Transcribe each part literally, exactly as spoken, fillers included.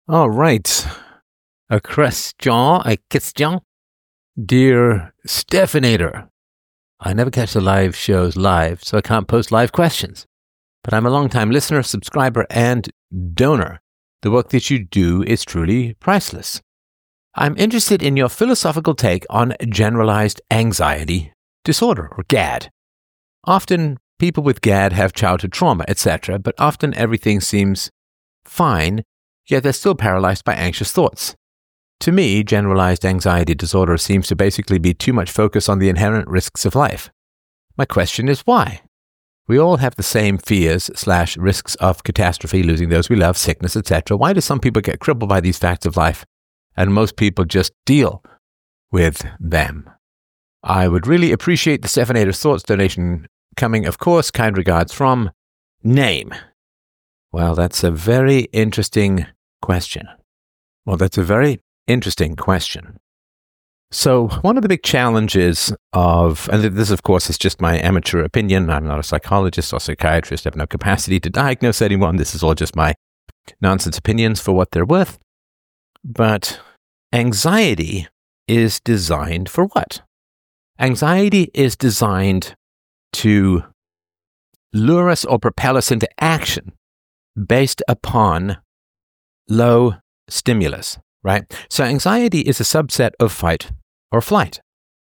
All right. A question, a question. Dear Stephanator, I never catch the live shows live, so I can't post live questions. But I'm a long-time listener, subscriber, and donor. The work that you do is truly priceless. I'm interested in your philosophical take on generalized anxiety disorder, or GAD. Often, people with GAD have childhood trauma, et cetera, but often everything seems fine, yet they're still paralyzed by anxious thoughts. To me, generalized anxiety disorder seems to basically be too much focus on the inherent risks of life. My question is why? We all have the same fears slash risks of catastrophe, losing those we love, sickness, et cetera. Why do some people get crippled by these facts of life, and most people just deal with them? I would really appreciate the Stephanator's Thoughts donation coming, of course. Kind regards from Name. Well, that's a very interesting question. Well, that's a very interesting question. So one of the big challenges of, and this of course is just my amateur opinion, I'm not a psychologist or psychiatrist, I have no capacity to diagnose anyone, this is all just my nonsense opinions for what they're worth. But anxiety is designed for what? Anxiety is designed to lure us or propel us into action based upon low stimulus, right? So anxiety is a subset of fight or flight.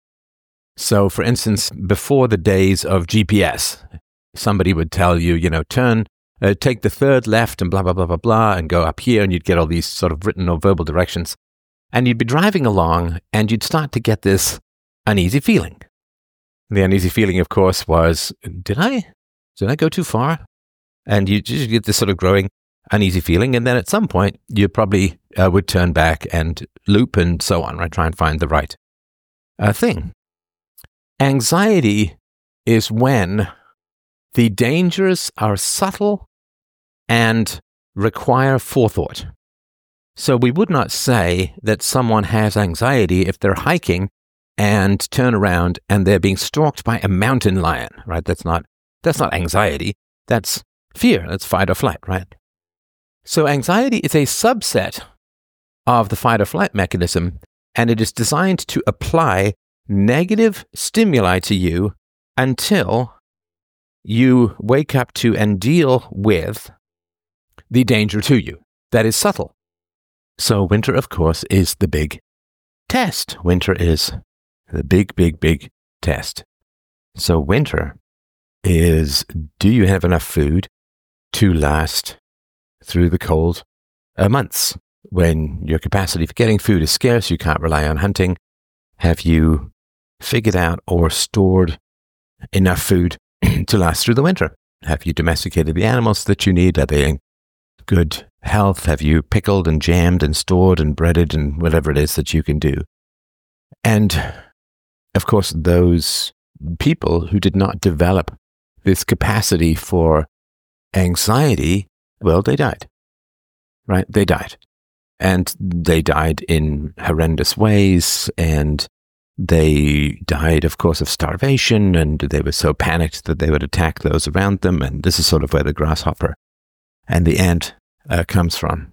So for instance, before the days of G P S, somebody would tell you, you know, turn, uh, take the third left and blah, blah, blah, blah, blah, and go up here, and you'd get all these sort of written or verbal directions. And you'd be driving along and you'd start to get this uneasy feeling. The uneasy feeling, of course, was, did I, did I go too far? And you just get this sort of growing uneasy feeling. And then at some point, you probably uh, would turn back and loop and so on, right? Try and find the right uh, thing. Anxiety is when the dangers are subtle and require forethought. So we would not say that someone has anxiety if they're hiking and turn around and they're being stalked by a mountain lion, right? That's not, that's not anxiety. That's fear. That's fight or flight, right? So anxiety is a subset of the fight or flight mechanism, and it is designed to apply negative stimuli to you until you wake up to and deal with the danger to you that is subtle. So winter, of course, is the big test. Winter is the big, big, big test. So winter is, do you have enough food to last through the cold uh, months when your capacity for getting food is scarce, you can't rely on hunting? Have you figured out or stored enough food to last through the winter? Have you domesticated the animals that you need? Are they in good health? Have you pickled and jammed and stored and breaded and whatever it is that you can do? And of course, those people who did not develop this capacity for anxiety, well, they died, right? They died. And they died in horrendous ways, and they died, of course, of starvation, and they were so panicked that they would attack those around them, and this is sort of where the grasshopper and the ant uh, comes from.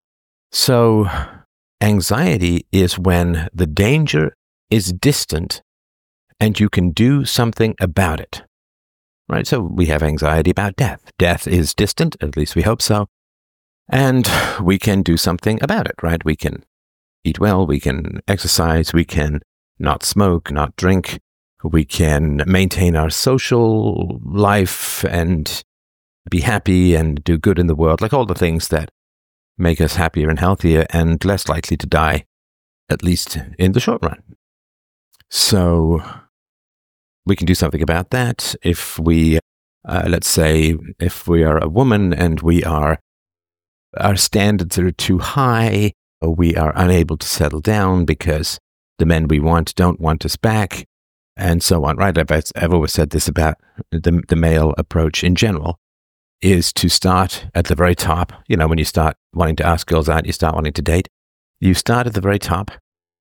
So anxiety is when the danger is distant and you can do something about it, right? So we have anxiety about death. Death is distant, at least we hope so, and we can do something about it, right? We can eat well, we can exercise, we can not smoke, not drink, we can maintain our social life and be happy and do good in the world, like all the things that make us happier and healthier and less likely to die, at least in the short run. So we can do something about that. If we, uh, let's say, if we are a woman and we are, our standards are too high, or we are unable to settle down because the men we want don't want us back, and so on, right? I've, I've always said this about the, the male approach in general, is to start at the very top. You know, when you start wanting to ask girls out, you start wanting to date, you start at the very top,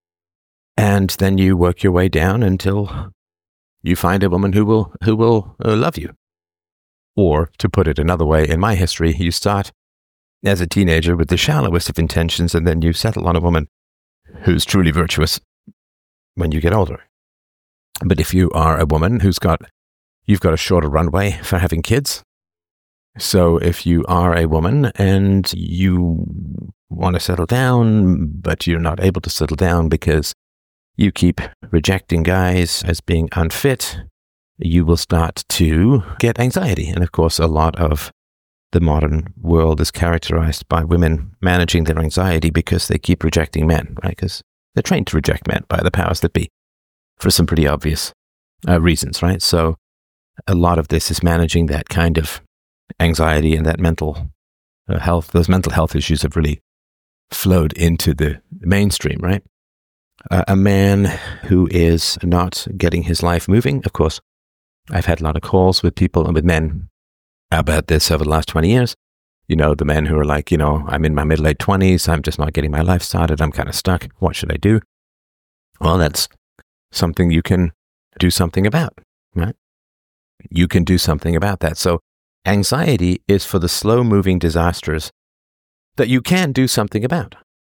and then you work your way down until you find a woman who will who will uh, love you. Or, to put it another way, in my history, you start as a teenager with the shallowest of intentions, and then you settle on a woman who's truly virtuous when you get older. But if you are a woman who's got, you've got a shorter runway for having kids. So if you are a woman and you want to settle down, but you're not able to settle down because you keep rejecting guys as being unfit, you will start to get anxiety. And of course, a lot of the modern world is characterized by women managing their anxiety because they keep rejecting men, right? Because they're trained to reject men by the powers that be for some pretty obvious uh, reasons, right? So a lot of this is managing that kind of anxiety, and that mental uh, health, those mental health issues have really flowed into the mainstream, right? Uh, a man who is not getting his life moving, of course, I've had a lot of calls with people and with men about this over the last twenty years. You know, the men who are like, you know, I'm in my mid late twenties, I'm just not getting my life started, I'm kind of stuck, what should I do? Well, that's something you can do something about, right? You can do something about that. So anxiety is for the slow-moving disasters that you can do something about.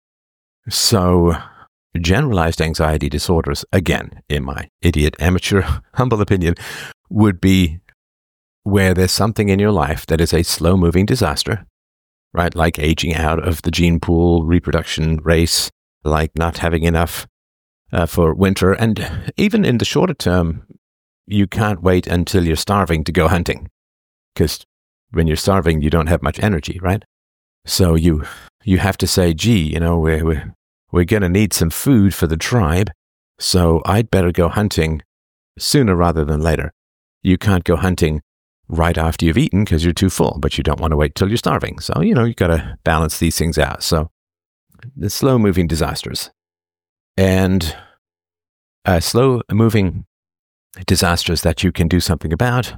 So generalized anxiety disorders, again, in my idiot, amateur, humble opinion, would be where there's something in your life that is a slow-moving disaster, right? Like aging out of the gene pool reproduction race, like not having enough uh, for winter. And even in the shorter term, you can't wait until you're starving to go hunting, because when you're starving, you don't have much energy, right? So you you have to say, gee, you know, we're, we're, we're going to need some food for the tribe, so I'd better go hunting sooner rather than later. You can't go hunting right after you've eaten because you're too full, but you don't want to wait till you're starving. So, you know, you've got to balance these things out. So the slow-moving disasters. And uh, slow-moving disasters that you can do something about,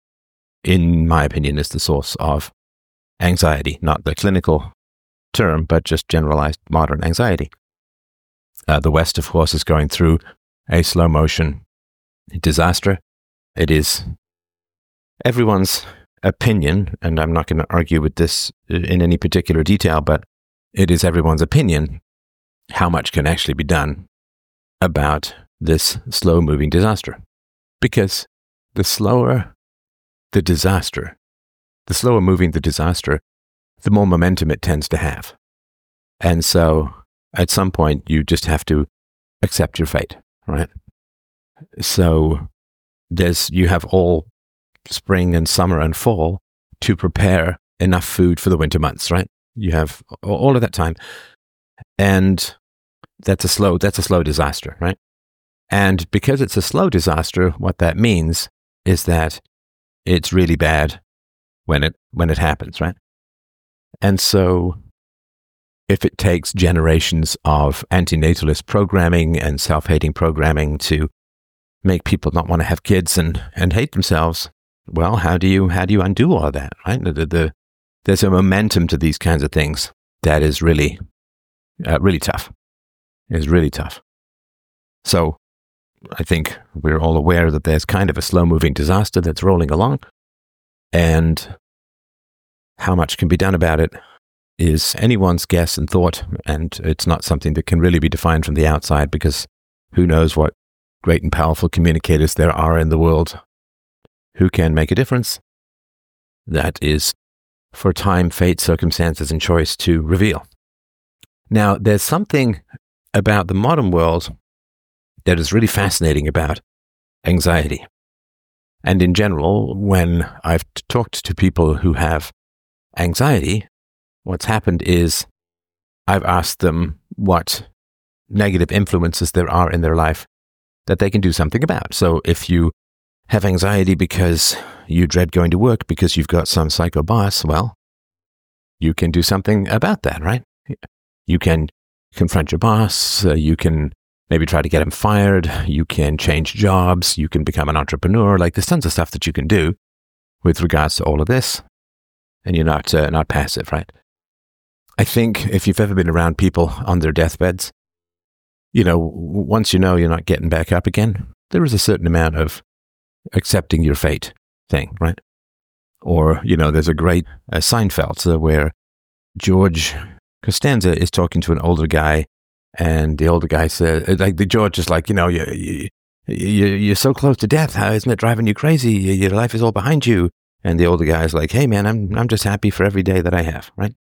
in my opinion, is the source of anxiety, not the clinical term, but just generalized modern anxiety. Uh, the West, of course, is going through a slow motion disaster. It is everyone's opinion, and I'm not going to argue with this in any particular detail, but it is everyone's opinion how much can actually be done about this slow moving disaster. Because the slower the disaster, the slower moving the disaster, the more momentum it tends to have. And so at some point, you just have to accept your fate, right? So there's, you have all spring and summer and fall to prepare enough food for the winter months, right? You have all of that time. And that's a slow, that's a slow disaster, right? And because it's a slow disaster, what that means is that it's really bad when it when it happens, right? And so if it takes generations of antinatalist programming and self-hating programming to make people not want to have kids and, and hate themselves, well, how do you how do you undo all of that, right? The, the, the, there's a momentum to these kinds of things that is really, uh, really tough. It's really tough. So I think we're all aware that there's kind of a slow-moving disaster that's rolling along, and how much can be done about it is anyone's guess and thought, and it's not something that can really be defined from the outside, because who knows what great and powerful communicators there are in the world who can make a difference. That is for time, fate, circumstances, and choice to reveal. Now, there's something about the modern world that is really fascinating about anxiety. And in general, when I've talked to people who have anxiety, what's happened is I've asked them what negative influences there are in their life that they can do something about. So if you have anxiety because you dread going to work because you've got some psycho boss, well, you can do something about that, right? You can confront your boss, uh, you can maybe try to get him fired, you can change jobs, you can become an entrepreneur. Like, there's tons of stuff that you can do with regards to all of this, and you're not uh, not passive, right? I think if you've ever been around people on their deathbeds, you know, once you know you're not getting back up again, there is a certain amount of accepting your fate thing, right? Or, you know, there's a great uh, Seinfeld uh, where George Costanza is talking to an older guy, and the older guy said, like, the George is like, you know, you, you, you, you're so close to death. How isn't it driving you crazy? Your life is all behind you. And the older guy is like, hey, man, I'm I'm just happy for every day that I have, right?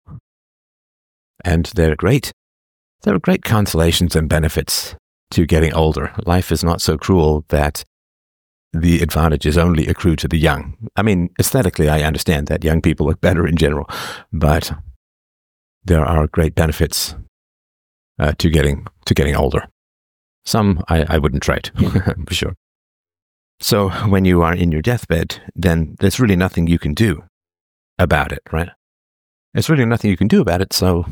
And they're great. There are great consolations and benefits to getting older. Life is not so cruel that the advantages only accrue to the young. I mean, aesthetically, I understand that young people look better in general, but there are great benefits uh, to getting to getting older. Some I, I wouldn't trade, for sure. So when you are in your deathbed, then there's really nothing you can do about it, right? There's really nothing you can do about it, so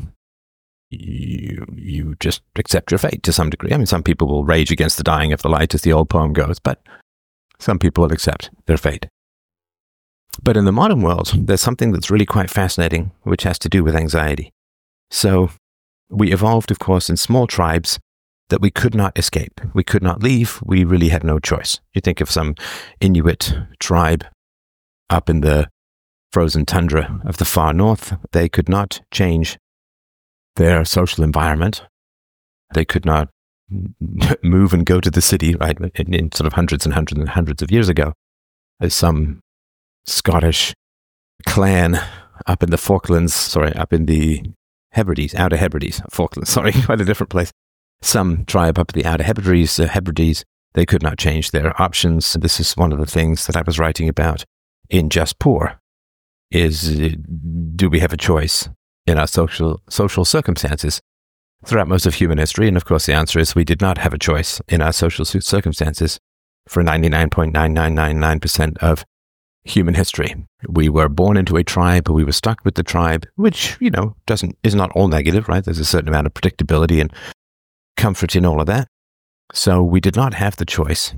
you you just accept your fate to some degree. I mean, some people will rage against the dying of the light, as the old poem goes, but some people will accept their fate. But in the modern world, there's something that's really quite fascinating, which has to do with anxiety. So we evolved, of course, in small tribes that we could not escape. We could not leave. We really had no choice. You think of some Inuit tribe up in the frozen tundra of the far north. They could not change their social environment. They could not move and go to the city, right, in, in sort of hundreds and hundreds and hundreds of years ago. There's some Scottish clan up in the Falklands, sorry, up in the Hebrides, Outer Hebrides, Falklands, sorry, quite a different place. Some tribe up in the Outer Hebrides, uh, Hebrides, they could not change their options. This is one of the things that I was writing about in Just Poor, is uh, do we have a choice in our social social circumstances throughout most of human history? And of course the answer is we did not have a choice in our social circumstances for ninety-nine point nine nine nine nine percent of human history. We were born into a tribe, we were stuck with the tribe, which, you know, doesn't is not all negative, right? There's a certain amount of predictability and comfort in all of that. So we did not have the choice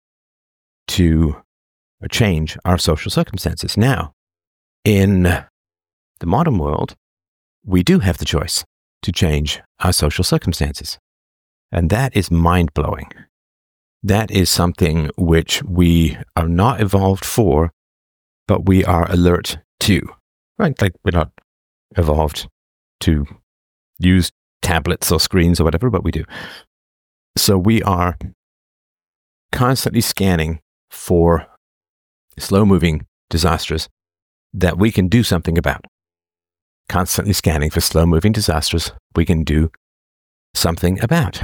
to change our social circumstances. Now, in the modern world, we do have the choice to change our social circumstances. And that is mind-blowing. That is something which we are not evolved for, but we are alert to. Right? Like, we're not evolved to use tablets or screens or whatever, but we do. So we are constantly scanning for slow-moving disasters that we can do something about. Constantly scanning for slow-moving disasters we can do something about.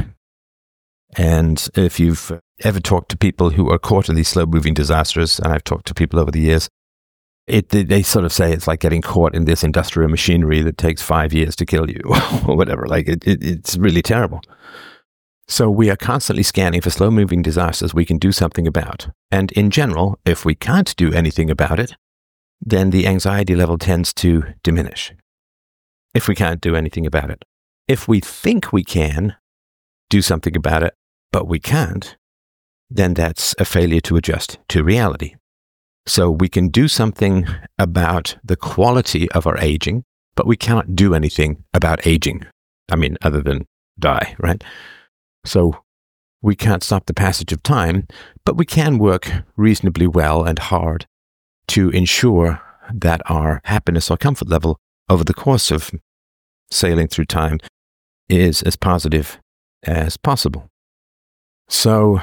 And if you've ever talked to people who are caught in these slow-moving disasters, and I've talked to people over the years, It, they, they sort of say it's like getting caught in this industrial machinery that takes five years to kill you or whatever. Like it, it, it's really terrible. So we are constantly scanning for slow-moving disasters we can do something about. And in general, if we can't do anything about it, then the anxiety level tends to diminish. If we can't do anything about it. If we think we can do something about it, but we can't, then that's a failure to adjust to reality. So we can do something about the quality of our aging, but we cannot do anything about aging. I mean, other than die, right? So we can't stop the passage of time, but we can work reasonably well and hard to ensure that our happiness or comfort level over the course of sailing through time is as positive as possible. So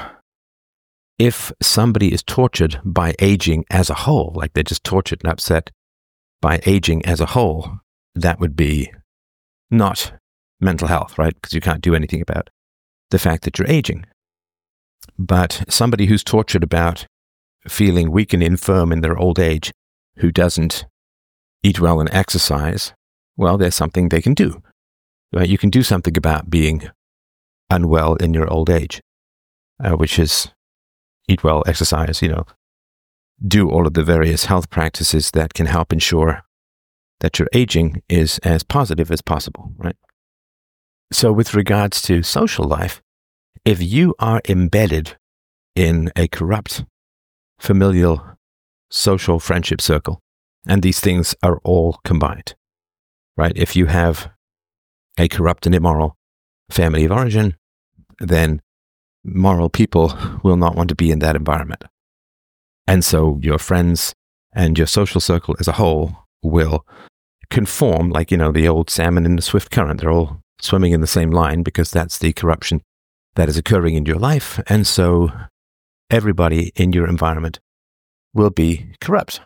if somebody is tortured by aging as a whole, like they're just tortured and upset by aging as a whole, that would be not mental health, right? Because you can't do anything about the fact that you're aging. But somebody who's tortured about feeling weak and infirm in their old age, who doesn't eat well and exercise, well, there's something they can do. Right? You can do something about being unwell in your old age, uh, which is eat well, exercise, you know, do all of the various health practices that can help ensure that your aging is as positive as possible, right? So with regards to social life, if you are embedded in a corrupt familial social friendship circle, and these things are all combined, right? If you have a corrupt and immoral family of origin, then moral people will not want to be in that environment. And so your friends and your social circle as a whole will conform, like, you know, the old salmon in the swift current. They're all swimming in the same line because that's the corruption that is occurring in your life. And so everybody in your environment will be corrupt.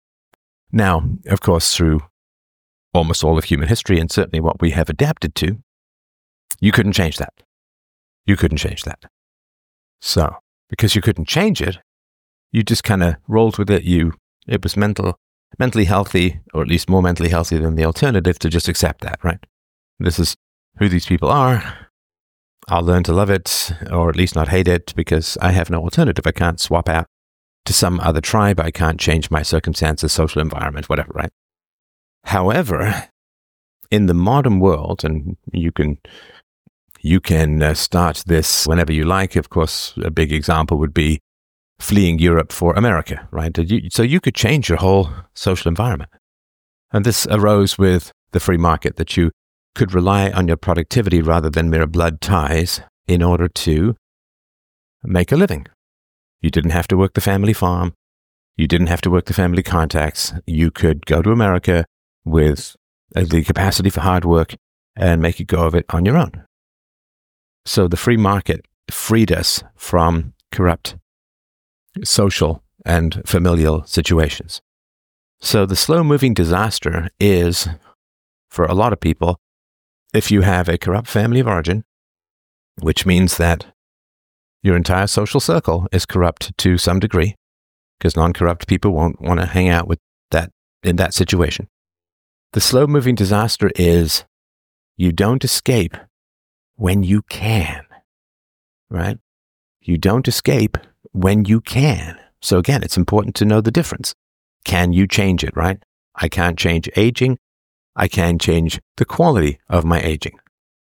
Now, of course, through almost all of human history, and certainly what we have adapted to, you couldn't change that. You couldn't change that. So, because you couldn't change it, you just kind of rolled with it. You, it was mental, mentally healthy, or at least more mentally healthy than the alternative, to just accept that, right? This is who these people are. I'll learn to love it, or at least not hate it, because I have no alternative. I can't swap out to some other tribe. I can't change my circumstances, social environment, whatever, right? However, in the modern world, and you can you can uh, start this whenever you like. Of course, a big example would be fleeing Europe for America, right? So you could change your whole social environment. And this arose with the free market, that you could rely on your productivity rather than mere blood ties in order to make a living. You didn't have to work the family farm. You didn't have to work the family contacts. You could go to America with the capacity for hard work and make a go of it on your own. So the free market freed us from corrupt social and familial situations. So the slow-moving disaster is, for a lot of people, if you have a corrupt family of origin, which means that your entire social circle is corrupt to some degree, because non-corrupt people won't want to hang out with that in that situation. The slow-moving disaster is you don't escape when you can, right? You don't escape when you can. So again, it's important to know the difference. Can you change it, right? I can't change aging. I can change the quality of my aging.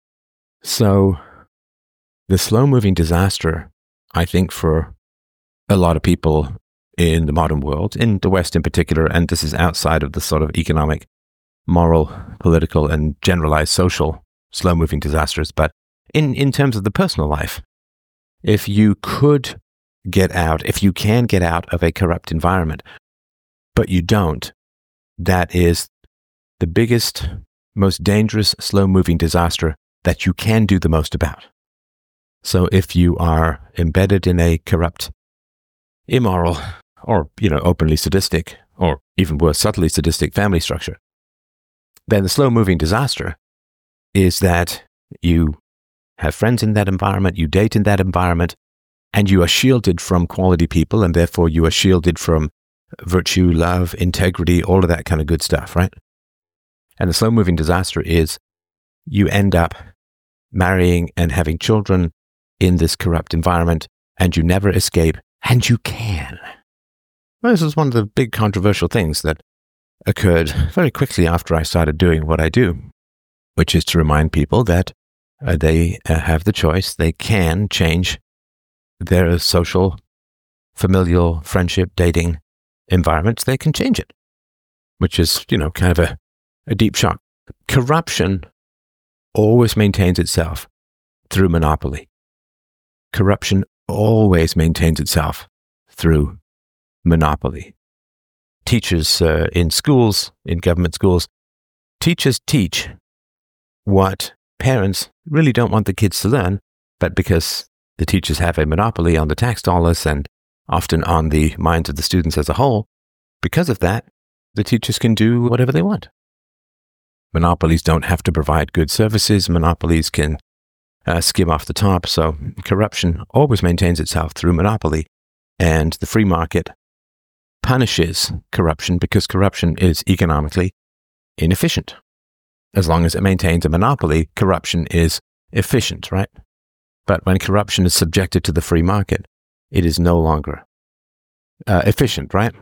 So the slow-moving disaster, I think, for a lot of people in the modern world, in the West in particular, and this is outside of the sort of economic, moral, political, and generalized social slow-moving disasters, but in, in terms of the personal life, if you could get out, if you can get out of a corrupt environment, but you don't, that is the biggest, most dangerous slow-moving disaster that you can do the most about. So if you are embedded in a corrupt, immoral, or, you know, openly sadistic, or even worse, subtly sadistic family structure, then the slow-moving disaster is that you have friends in that environment, you date in that environment, and you are shielded from quality people, and therefore you are shielded from virtue, love, integrity, all of that kind of good stuff, right? And the slow-moving disaster is you end up marrying and having children in this corrupt environment, and you never escape, and you can. Well, this is one of the big controversial things that occurred very quickly after I started doing what I do, which is to remind people that uh, they uh, have the choice. They can change their social, familial, friendship, dating environments. They can change it, which is, you know, kind of a, a deep shock. Corruption always maintains itself through monopoly. Corruption always maintains itself through monopoly. Teachers uh, in schools, in government schools, teachers teach what parents really don't want the kids to learn, but because the teachers have a monopoly on the tax dollars and often on the minds of the students as a whole, because of that, the teachers can do whatever they want. Monopolies don't have to provide good services. Monopolies can uh, skim off the top. So corruption always maintains itself through monopoly, and the free market punishes corruption because corruption is economically inefficient. As long as it maintains a monopoly, corruption is efficient, right? But when corruption is subjected to the free market, it is no longer uh, efficient, right?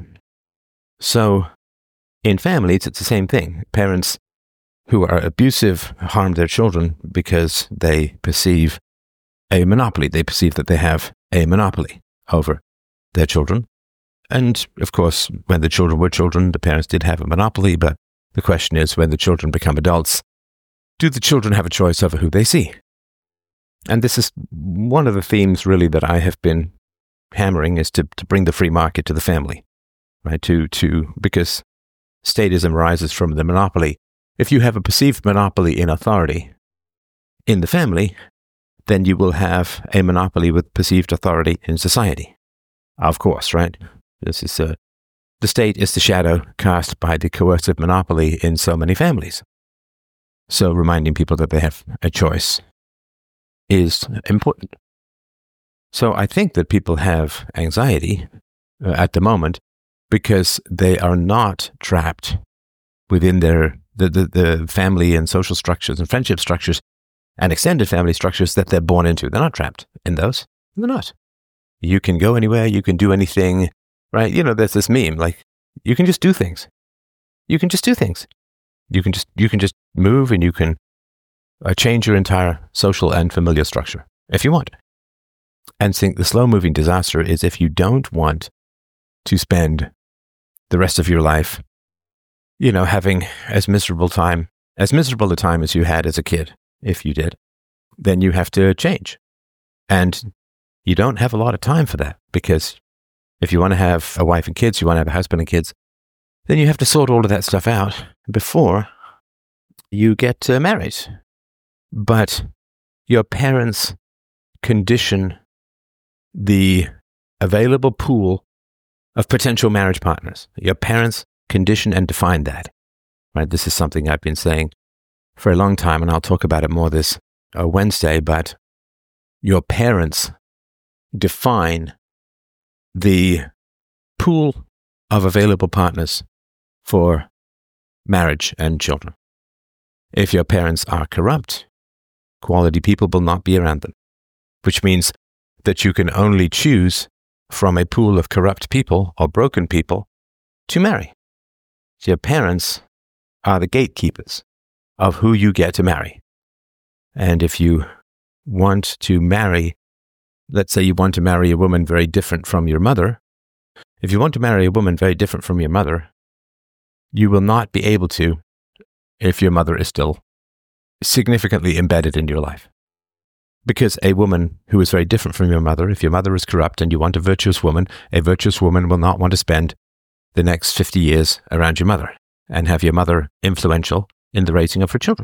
So in families, it's the same thing. Parents who are abusive harm their children because they perceive a monopoly. They perceive that they have a monopoly over their children. And of course, when the children were children, the parents did have a monopoly, but the question is, when the children become adults, do the children have a choice over who they see? And this is one of the themes really that I have been hammering, is to, to bring the free market to the family, right? To, to, because statism arises from the monopoly. If you have a perceived monopoly in authority in the family, then you will have a monopoly with perceived authority in society. Of course, right? This is uh, the state is the shadow cast by the coercive monopoly in so many families. So reminding people that they have a choice is important. So I think that people have anxiety uh, at the moment because they are not trapped within their the, the, the family and social structures and friendship structures and extended family structures that they're born into. They're not trapped in those. They're not. You can go anywhere. You can do anything, right? You know, there's this meme, like, you can just do things. You can just do things. You can just, you can just move and you can uh, change your entire social and familiar structure if you want. And think the slow-moving disaster is if you don't want to spend the rest of your life, you know, having as miserable time, as miserable a time as you had as a kid, if you did, then you have to change. And you don't have a lot of time for that, because if you want to have a wife and kids, you want to have a husband and kids, then you have to sort all of that stuff out before you get uh, married. But your parents condition the available pool of potential marriage partners. Your parents condition and define that. Right? This is something I've been saying for a long time, and I'll talk about it more this uh, Wednesday, but your parents define the pool of available partners for marriage and children. If your parents are corrupt, quality people will not be around them, which means that you can only choose from a pool of corrupt people or broken people to marry. So your parents are the gatekeepers of who you get to marry. And if you want to marry, let's say you want to marry a woman very different from your mother, if you want to marry a woman very different from your mother, you will not be able to if your mother is still significantly embedded in your life. Because a woman who is very different from your mother, if your mother is corrupt and you want a virtuous woman, a virtuous woman will not want to spend the next fifty years around your mother and have your mother influential in the raising of her children.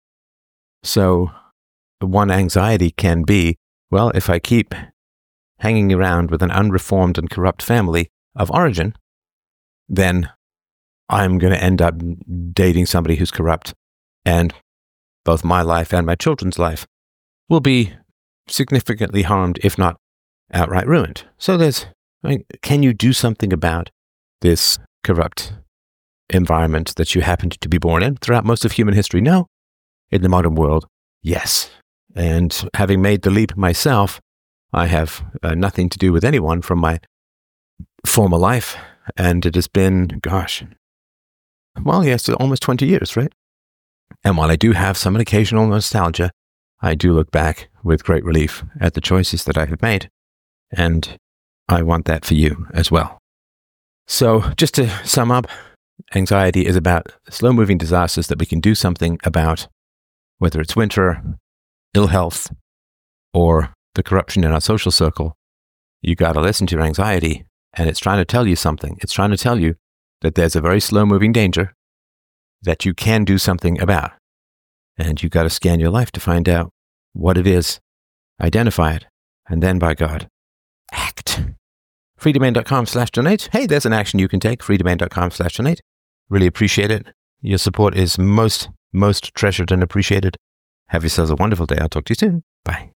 So one anxiety can be, well, if I keep hanging around with an unreformed and corrupt family of origin, then I'm going to end up dating somebody who's corrupt, and both my life and my children's life will be significantly harmed, if not outright ruined. So there's, I mean, can you do something about this corrupt environment that you happened to be born in throughout most of human history? No. In the modern world, yes. And having made the leap myself, I have uh, nothing to do with anyone from my former life. And it has been, gosh, well, yes, almost twenty years, right? And while I do have some occasional nostalgia, I do look back with great relief at the choices that I have made. And I want that for you as well. So just to sum up, anxiety is about slow-moving disasters that we can do something about, whether it's winter, ill health, or the corruption in our social circle. You got to listen to your anxiety, and it's trying to tell you something. It's trying to tell you that there's a very slow-moving danger that you can do something about. And you got to scan your life to find out what it is, identify it, and then, by God, act. freedomain.com slash donate. Hey, there's an action you can take. freedomain.com slash donate. Really appreciate it. Your support is most, most treasured and appreciated. Have yourselves a wonderful day. I'll talk to you soon. Bye.